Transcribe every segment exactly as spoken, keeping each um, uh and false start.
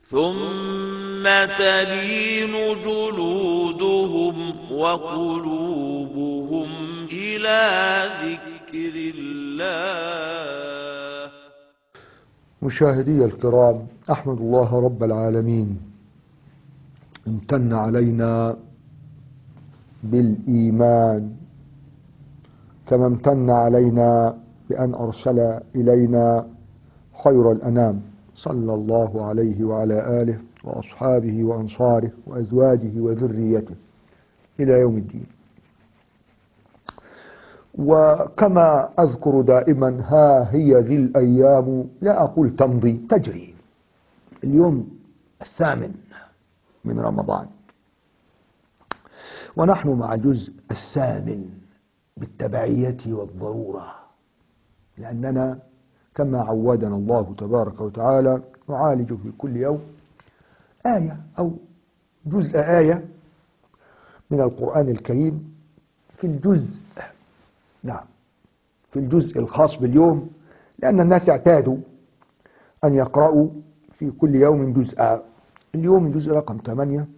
ثم تلين جلودهم وقلوبهم إلى ذكر الله. مشاهدي الكرام، أحمد الله رب العالمين امتن علينا بالإيمان، كما امتن علينا بأن أرسل إلينا خير الأنام صلى الله عليه وعلى آله وأصحابه وأنصاره وأزواجه وذريته إلى يوم الدين. وكما أذكر دائما، ها هي ذي الأيام لا أقول تمضي، تجري. اليوم الثامن من رمضان، ونحن مع الجزء الثامن بالتبعية والضرورة، لأننا كما عودنا الله تبارك وتعالى نعالج في كل يوم آية أو جزء آية من القرآن الكريم في الجزء نعم في الجزء الخاص باليوم، لأن الناس اعتادوا أن يقرأوا في كل يوم جزء. اليوم الجزء رقم ثمانية،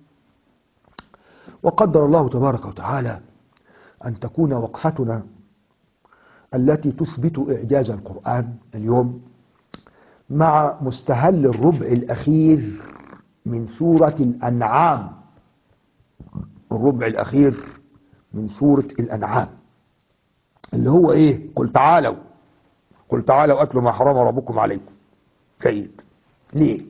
وقدر الله تبارك وتعالى أن تكون وقفتنا التي تثبت إعجاز القرآن اليوم مع مستهل الربع الأخير من سورة الأنعام. الربع الأخير من سورة الأنعام اللي هو إيه؟ قل تعالوا قل تعالوا أتلوا ما حرم ربكم عليكم. جيد. ليه؟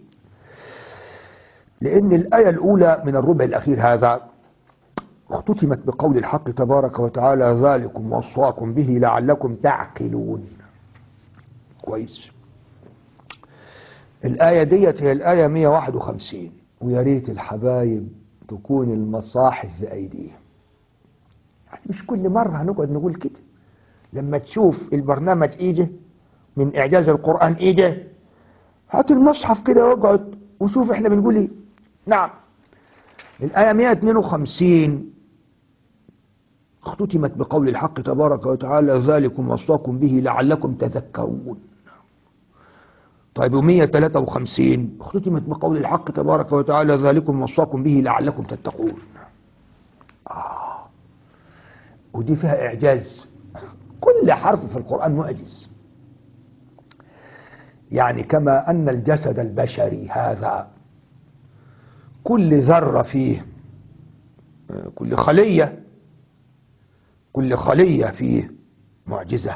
لأن الآية الأولى من الربع الأخير هذا اختتمت بقول الحق تبارك وتعالى: ذلكم وصاكم به لعلكم تعقلون. كويس. الآية ديت هي الآية مئة وواحد وخمسين، ويا ريت الحبايب تكون المصاحف في أيديهم. يعني مش كل مرة هنقعد نقول كده. لما تشوف البرنامج إيجي من إعجاز القرآن إيجي، هات المصحف كده واقعد وشوف احنا بنقول ايه. نعم. الآية مئة واثنين وخمسين اختتمت بقول الحق تبارك وتعالى: ذلكم وصاكم به لعلكم تذكرون. طيب ومئة وثلاثة وخمسين اختتمت بقول الحق تبارك وتعالى: ذلكم وصاكم به لعلكم تتقون. آه. ودي فيها إعجاز. كل حرف في القرآن معجز. يعني كما أن الجسد البشري هذا كل ذرة فيه، كل خلية كل خلية فيه معجزة،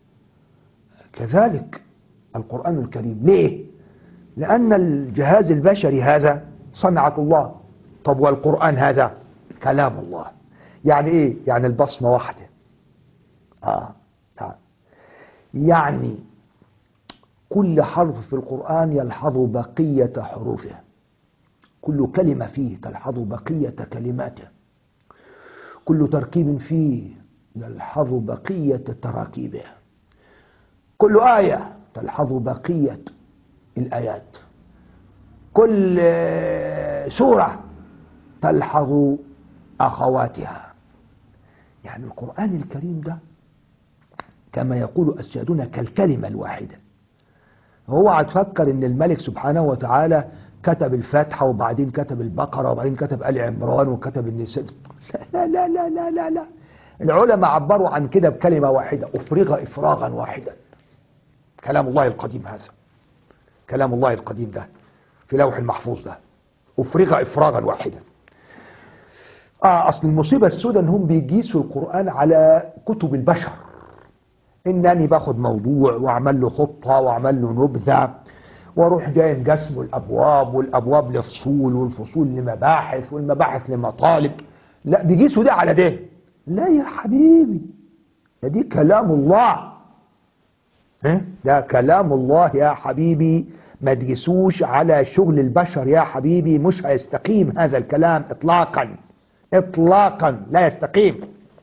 كذلك القرآن الكريم. ليه؟ لأن الجهاز البشري هذا صنعة الله. طب والقرآن هذا كلام الله. يعني إيه؟ يعني البصمة واحدة. آه. آه. يعني كل حرف في القرآن يلحظ بقية حروفه، كل كلمة فيه تلحظ بقية كلماته، كل تركيب فيه يلحظ بقية تراكيبه، كل آية تلحظ بقية الآيات، كل سورة تلحظ أخواتها. يعني القرآن الكريم ده كما يقول أسيادنا كالكلمة الواحدة. هو هتفكر ان الملك سبحانه وتعالى كتب الفاتحة وبعدين كتب البقرة وبعدين كتب آل عمران وكتب النساء. لا لا لا لا لا لا. العلماء عبروا عن كده بكلمة واحدة: أفرغ إفراغا واحدا. كلام الله القديم هذا، كلام الله القديم ده في لوح المحفوظ ده، أفرغ إفراغا واحدا. آه أصل المصيبة السوداء إنهم بيقيسوا القرآن على كتب البشر. إنني باخد موضوع وأعمل له خطة وأعمل له نبذة واروح جاي مقسمه الابواب، والابواب للفصول والفصول لمباحث والمباحث لمطالب. لا بيقيسوا ده على ده. لا يا حبيبي، ده دي كلام الله. ها ده كلام الله يا حبيبي، ما تقيسوش على شغل البشر يا حبيبي. مش هيستقيم هذا الكلام اطلاقا اطلاقا، لا يستقيم.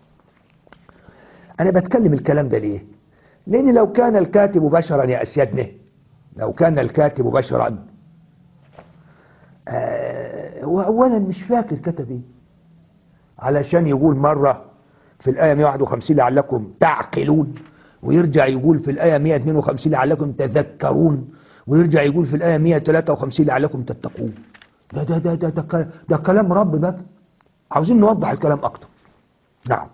انا بتكلم الكلام ده ليه؟ لان لو كان الكاتب بشرا يا اسيادنا، لو كان الكاتب بشرا، آه هو اولا مش فاكر كتب ايه علشان يقول مرة في الآية مئة وواحد وخمسين لعلكم تعقلون، ويرجع يقول في الآية مئة واثنين وخمسين لعلكم تذكرون، ويرجع يقول في الآية مئة وثلاثة وخمسين لعلكم تتقون. ده ده ده ده, ده, ده كلام رب بقى. عاوزين نوضح الكلام أكتر. نعم.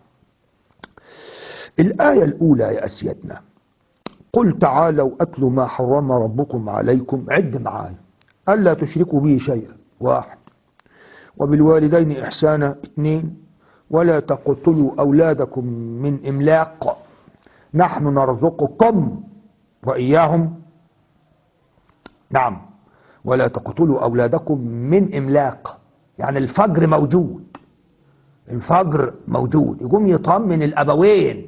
الآية الأولى يا أسيادنا، قل تعالوا أتل ما حرم ربكم عليكم، عد معايا، ألا تشركوا به شيئا، واحد، وبالوالدين إحسانا، اثنين، ولا تقتلوا أولادكم من إملاق، نحن نرزقكم وإياهم، نعم، ولا تقتلوا أولادكم من إملاق، يعني الفجر موجود، الفجر موجود، يقوم يطمن الأبوين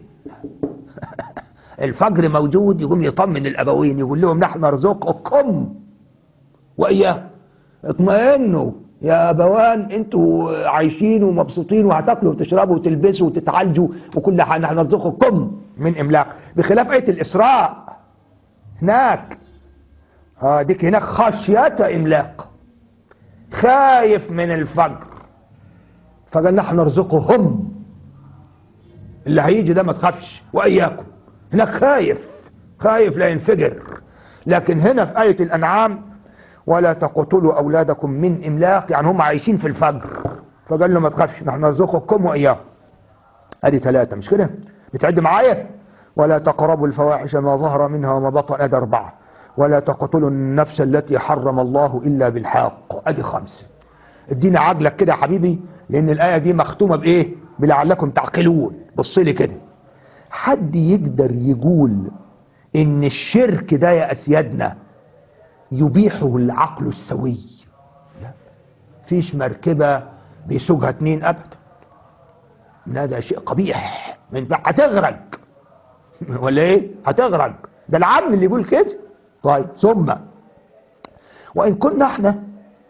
الفجر موجود، يقوم يطمن الأبوين، يقول لهم نحن نرزقكم وإياهم، اطمئنوا يا أبوان، انتوا عايشين ومبسوطين وهتاكلوا وتشربوا وتلبسوا وتتعالجوا وكل حاجة، نحن نرزقكم من إملاق. بخلاف آية الإسراء هناك، اه ديك هناك خشية إملاق، خايف من الفجر، فقال نحن نرزقهم، اللي هيجي ده ما تخافش وإياكم. هناك خايف خايف لا ينفجر. لكن هنا في آية الأنعام ولا تقتلوا أولادكم من إملاق، يعني هم عايشين في الفجر، فقال له ما تخافش نحن نرزقكم وإياهم. ادي ثلاثة، مش كده؟ بتعد معايا؟ ولا تقربوا الفواحش ما ظهر منها وما بطن، ادي أربعة. ولا تقتلوا النفس التي حرم الله إلا بالحق، ادي خمسة. ادينا عقلك كده يا حبيبي، لأن الآية دي مختومة بإيه؟ بلعلكم تعقلون. بص لي كده، حد يقدر يقول إن الشرك ده يا أسيادنا يبيحه العقل السوي؟ لا، فيش مركبة بيسوقها اتنين أبدا، لا ده شيء قبيح، من هتغرق ولا ايه؟ هتغرق، ده العقل اللي يقول كده. طيب، ثم وإن كنا احنا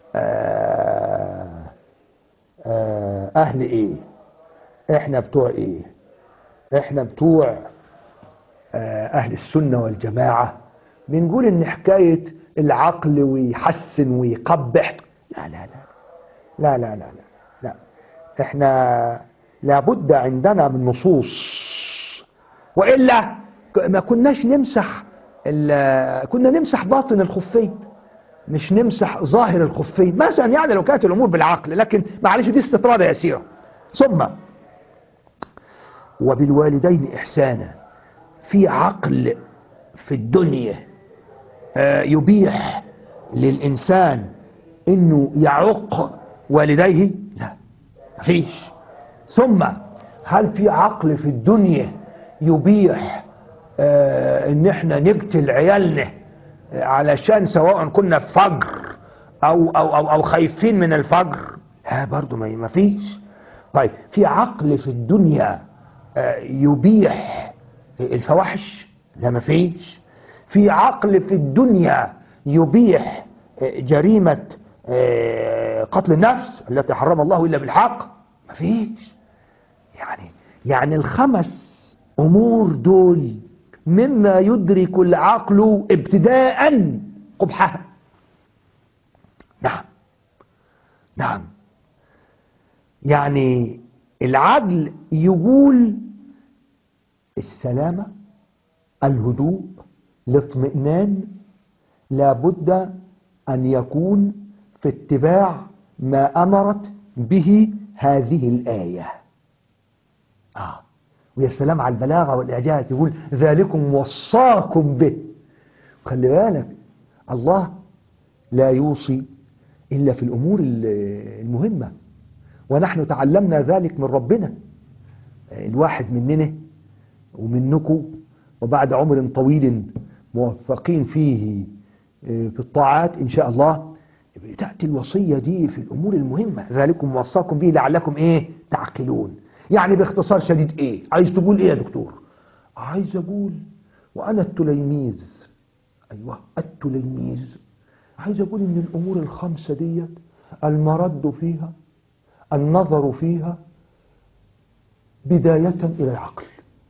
آه آه أهل ايه؟ احنا بتوع ايه؟ احنا بتوع آه أهل السنة والجماعة، بنقول ان حكاية العقل ويحسن ويقبح، لا لا لا لا لا لا لا, لا. احنا لابد عندنا من نصوص، وإلا ما كناش نمسح، كنا نمسح باطن الخفين، مش نمسح ظاهر الخفين مثلا، يعني لو كانت الأمور بالعقل، لكن معلش دي استطرادة يسيرة. ثم وبالوالدين إحسانا، في عقل في الدنيا يبيح للإنسان إنه يعق والديه؟ لا، مفيش. ثم هل في عقل في الدنيا يبيح آه ان احنا نقتل عيالنا علشان سواء كنا في فجر او او او, أو خايفين من الفجر؟ ها برضو ما فيش. طيب، في عقل في الدنيا آه يبيح الفواحش؟ لا، ما فيش. في عقل في الدنيا يبيح آه جريمة آه قتل النفس التي حرم الله الا بالحق؟ ما فيش. يعني يعني الخمس امور دول مما يدرك العقل ابتداء قبحها. نعم نعم، يعني العقل يقول السلامة، الهدوء، الاطمئنان لابد ان يكون في اتباع ما امرت به هذه الآية. آه. ويا سلام على البلاغة والإعجاز، يقول ذلكم وصاكم به. خلي بالك، الله لا يوصي إلا في الأمور المهمة، ونحن تعلمنا ذلك من ربنا. الواحد مننا ومنكم وبعد عمر طويل موفقين فيه في الطاعات إن شاء الله، تأتي الوصية دي في الأمور المهمة، ذلكم وصاكم به لعلكم إيه؟ تعقلون. يعني باختصار شديد ايه؟ عايز تقول ايه يا دكتور؟ عايز اقول وانا التلميذ، ايوه التلميذ، عايز اقول ان الامور الخمسة ديت المرد فيها، النظر فيها بداية الى العقل.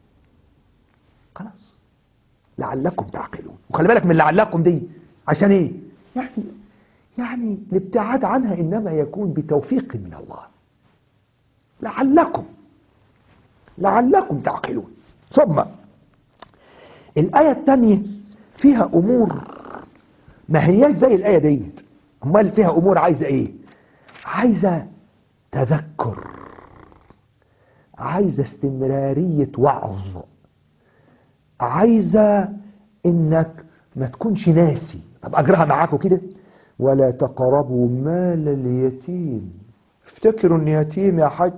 خلاص، لعلكم تعقلون. وخلي بالك من لعلكم دي عشان ايه؟ يعني يعني الابتعاد عنها انما يكون بتوفيق من الله. لعلكم لعلكم تعقلون. ثم الآية الثانية فيها أمور ما هياش زي الآية ديت. امال فيها امور عايزة ايه؟ عايزة تذكر، عايزة استمرارية وعظ، عايزة انك ما تكونش ناسي. طب اجرها معاكم كده، ولا تقربوا مال اليتيم. افتكروا ان يتيم يا حج.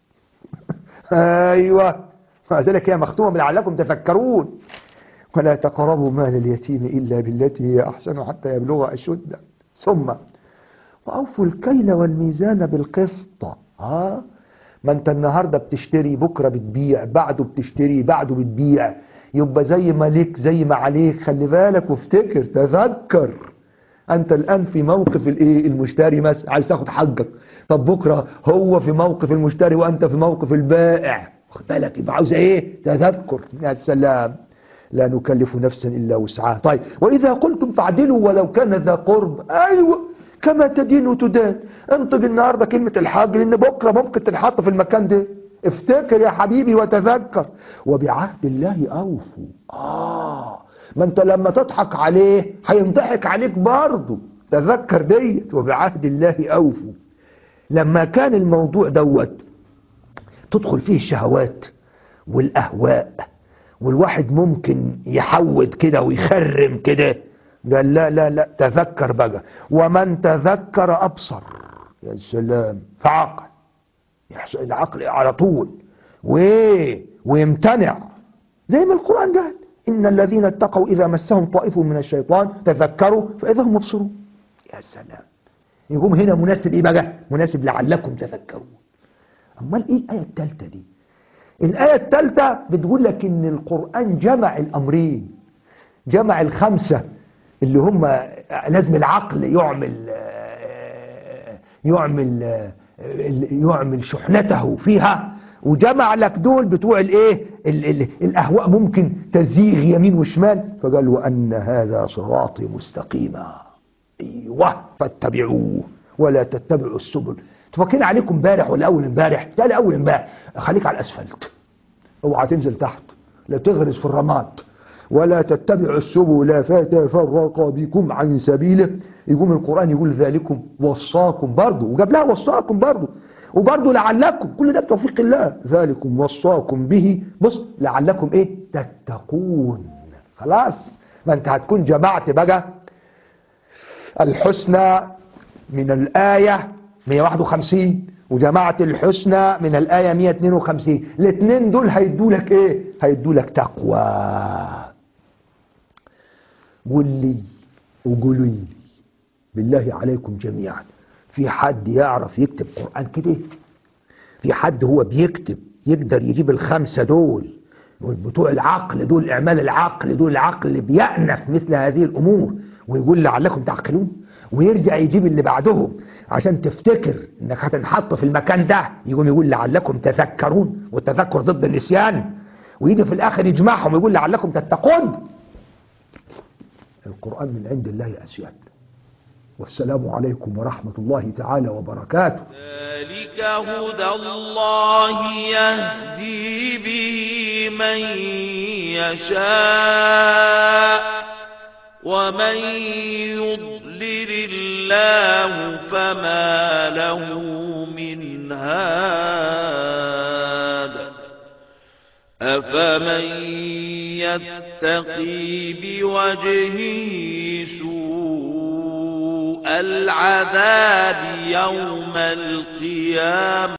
ايوه، فذلك هي مختومة لعلكم تفكرون. ولا تقربوا مال اليتيم الا بالتي هي احسن حتى يبلغ اشده. ثم واوفوا الكيل والميزان بالقسط. ها، ما انت النهارده بتشتري، بكره بتبيع، بعده بتشتري، بعده بتبيع، يبقى زي ما ليك زي ما عليك. خلي بالك وافتكر، تذكر انت الان في موقف الايه المشتري مثلا، عايز تاخد حقك. طب بكره هو في موقف المشتري وانت في موقف البائع، واخد بالك؟ يبقى عاوز ايه؟ تذكر. يا سلام، لا نكلف نفسا الا وسعها. طيب، واذا قلتم فاعدلوا ولو كان ذا قرب. ايوه، كما تدين وتدان. انطق النهارده كلمه الحاج، لان بكره ممكن تنحط في المكان ده. افتكر يا حبيبي وتذكر. وبعهد الله اوفوا. اه، ما انت لما تضحك عليه هينضحك عليك برضه. تذكر ديت، وبعهد الله اوفوا. لما كان الموضوع دوت تدخل فيه الشهوات والاهواء، والواحد ممكن يحود كده ويخرم كده، قال لا لا لا، تذكر بقى. ومن تذكر ابصر. يا سلام، فعقل، يحصل العقل على طول وايه ويمتنع. زي ما القرآن قال: إن الذين اتقوا إذا مسهم طائف من الشيطان تذكروا فإذا هم مبصرون. يا سلام، يقوم هنا مناسب إيه بقى؟ مناسب لعلكم تذكرون. أمال إيه الآية الثالثة دي؟ الآية الثالثة بتقول لك إن القرآن جمع الأمرين، جمع الخمسة اللي هم لازم العقل يعمل يعمل يعمل شحنته فيها، وجمع لك دول بتوع الايه ال ال الاهواء ممكن تزيغ يمين وشمال. فقال: وان هذا صراطي مستقيما، ايوه فاتبعوه ولا تتبعوا السبل. تفكرين عليكم امبارح ولا اول امبارح؟ لا، اول امبارح. خليك على الاسفلت، اوعى تنزل تحت، لا تغرز في الرماد. ولا تتبعوا السبل فتفرق بكم عن سبيله. يقوم القرآن يقول: ذلكم وصاكم برضه، وجاب لها وصاكم برضه، وبرضه لعلكم. كل ده بتوفيق الله. ذلكم وصاكم به، بص، لعلكم ايه؟ تتقون. خلاص، ما انت هتكون جمعت بقى الحسنى من الآية مئة وواحد وخمسين، وجماعة الحسنى من الآية مئة واثنين وخمسين. الاثنين دول هيدولك ايه؟ هيدولك تقوى. قول لي وقولوا لي بالله عليكم جميعا، في حد يعرف يكتب قرآن كده؟ في حد هو بيكتب يقدر يجيب الخمسة دول بتوع العقل دول، اعمال العقل دول، العقل اللي بيأنف مثل هذه الامور، ويقول لعلكم تعقلون، ويرجع يجيب اللي بعدهم عشان تفتكر انك هتنحط في المكان ده، يقوم يقول لعلكم تذكرون، والتذكر ضد النسيان، ويجي في الاخر يجمعهم ويقول لعلكم تتقون. القرآن من عند الله أسياد. والسلام عليكم ورحمة الله تعالى وبركاته. ذلك هدى الله يهدي به من يشاء ومن يضلل الله فما له من هاد. أفمن يتقي بوجهه سوء العذاب يوم القيامة